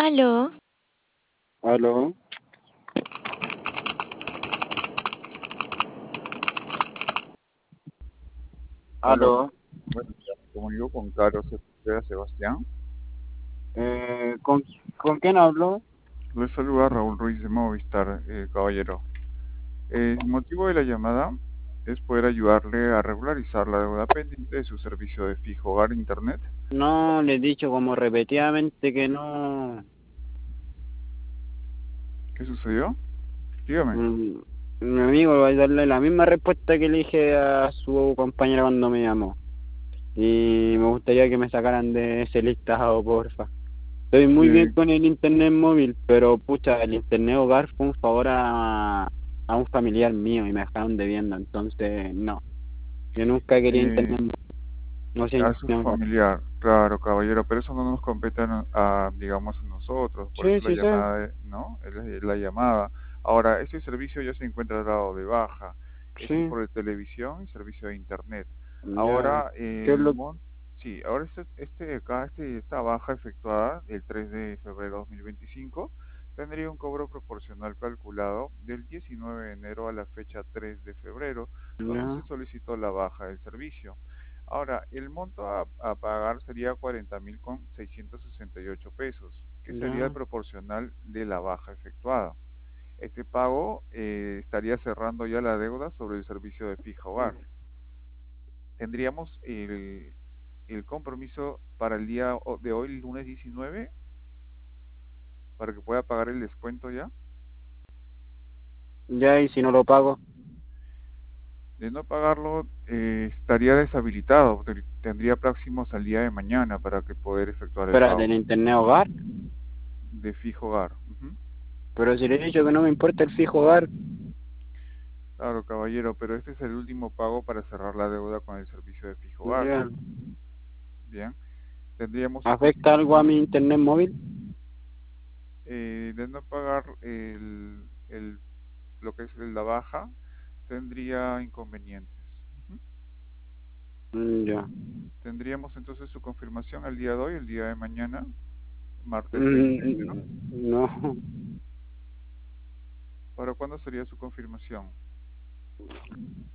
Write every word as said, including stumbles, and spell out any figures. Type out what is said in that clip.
Aló, Aló, Aló, aló, bueno, ya me comunico con Carlos Cepeda Sebastián. eh, ¿con, ¿con quién hablo? Le saluda Raúl Ruiz de Movistar, eh, caballero. El motivo de la llamada es poder ayudarle a regularizar la deuda pendiente de su servicio de fijo hogar e internet. No, le he dicho como repetidamente que no. ¿Qué sucedió? Dígame. Mm, Mi amigo va a darle la misma respuesta que le dije a su compañera cuando me llamó. Y me gustaría que me sacaran de ese listado, porfa. Estoy muy bien Sí, con el internet móvil, pero pucha, el internet hogar fue un favor a, a un familiar mío y me dejaron debiendo, entonces no. Yo nunca quería eh, internet móvil, no sé, a su internet hogar. familiar, claro, caballero, pero eso no nos compete a, no- a, digamos, a nosotros, por Sí, eso la sí, sí. llamada, de- ¿no? Es la, es la llamada. Ahora, este servicio ya se encuentra dado de baja. Este es Sí, por el televisión y servicio de internet. ya. Ahora, ¿Qué es el lo mon sí, ahora este, este acá, este, esta baja efectuada el tres de febrero de dos mil veinticinco tendría un cobro proporcional calculado del diecinueve de enero a la fecha tres de febrero, donde se ya, solicitó la baja del servicio. Ahora, el monto a, a pagar sería cuarenta mil con seiscientos sesenta y ocho pesos, que sería el ya, proporcional de la baja efectuada. Este pago eh, estaría cerrando ya la deuda sobre el servicio de fija hogar. Tendríamos el, el compromiso para el día o- de hoy, lunes diecinueve, para que pueda pagar el descuento ya. ya, y si no lo pago, De no pagarlo, eh, estaría deshabilitado. Te- Tendría próximos al día de mañana para que poder efectuar el espérate, pago el internet hogar, de fijo hogar. Ujú. pero si le he dicho que no me importa el fijo hogar, Claro, caballero, pero este es el último pago para cerrar la deuda con el servicio de fijo hogar. ya, Bien, tendríamos su ¿afecta algo a confirmación. mi internet móvil? Eh, de no pagar el, el- lo que es la baja, tendría inconvenientes. Ujú. Mm, ya, Tendríamos entonces su confirmación el día de hoy, el día de mañana, martes veintiocho, ¿no? Mm, no, ¿Para cuándo sería su confirmación?